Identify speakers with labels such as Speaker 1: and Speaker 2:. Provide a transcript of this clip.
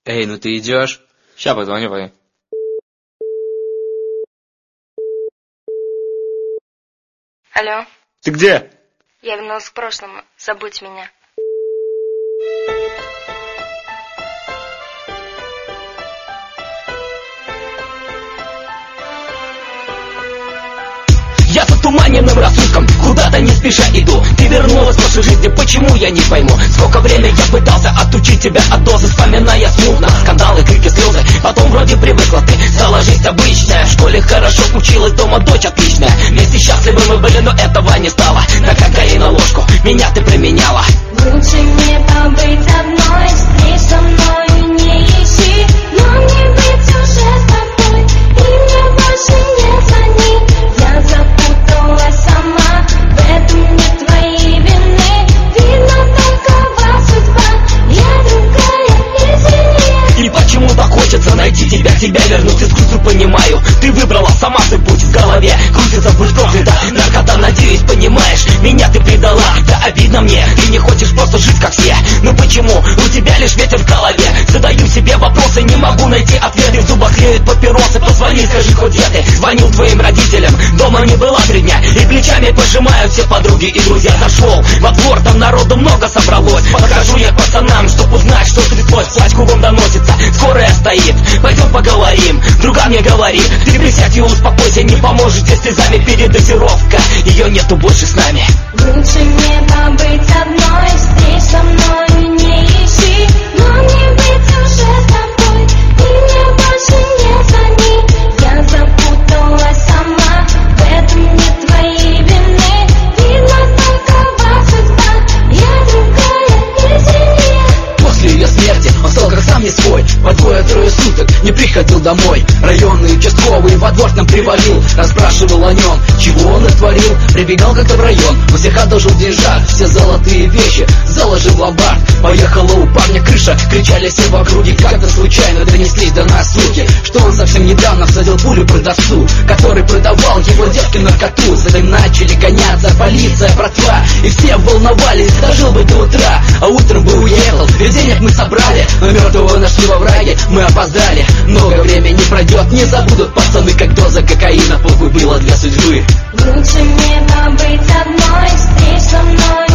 Speaker 1: Эй, ну ты идешь?
Speaker 2: Ща позвоню, пойду.
Speaker 3: Алло,
Speaker 2: Ты где?
Speaker 3: я вернулась к прошлому. Забудь меня.
Speaker 4: Я за туманенным рассудком куда-то не спеша иду. Ты вернулась в прошлой жизни, почему я не пойму? Сколько времени я пытался отучить тебя от дозы, вспоминая смутно скандалы, крики, слезы. Потом вроде привыкла ты, стала жизнь обычная. В школе хорошо училась, дома дочь отличная. Вместе счастливы мы были, но этого не стало. На кокаин ложку меня ты применяла.
Speaker 5: Лучше мне побыть одной, встреч со мной не ищи. Но мне быть уже с тобой, и мне больше не звони. Я запуталась сама, в этом нет твоей вины. Видно, такова судьба, я другая, извини.
Speaker 4: И почему так хочется найти тебя вернуть из грустью, понимаю. Ты выбрала сама свой путь, в голове крутится будь проклята. Наркота, надеюсь, понимаешь, меня ты предала. Да обидно мне, ты не хочешь просто жить как все. Ну почему, у тебя лишь ветер в голове. Задаю себе вопросы, не могу найти ответы. В зубах тлеют папиросы, позвони, скажи хоть где ты. Звонил твоим родителям, дома не была 3 дня. И плечами пожимают все подруги и друзья. Зашел во двор, там народу много собралось. Подхожу я к пацанам, чтоб узнать, что стряслось. Плач кругом доносится, скорая стоит. Пойдем поговорим, друган мне говорит. Ты присядь и успокойся, не поможет тебе слезами передозировка. Ее нету больше с нами.
Speaker 5: Лучше мне побыть одной, встреч со мной не ищи. Но мне быть уже с тобой, и мне больше не звони. Я запуталась сама, в этом нет твоей вины. Видно, такова судьба, я другая, извини.
Speaker 4: После ее смерти он стал как сам не свой. По 2-3 суток не приходил домой. Районный участковый во двор к нам привалил, расспрашивал о нем, чего он натворил. Прибегал как-то в район, у всех одолжил деньжат. Все золотые вещи заложил в ломбард. Поехала у парня крыша, кричали все в округе. Как-то случайно донеслись до нас слухи, что он совсем недавно всадил пулю продавцу, который продавал его девке наркоту. За ним начали гоняться полиция, братва, и все волновались, дожил бы до утра. А утром бы уехал, ведь денег мы собрали, но мертвого нашли во враге, мы опоздали. Много времени пройдет, не забудут пацаны, как доза кокаина похуй было для судьбы.
Speaker 5: Лучше мне побыть одной, встреч со мной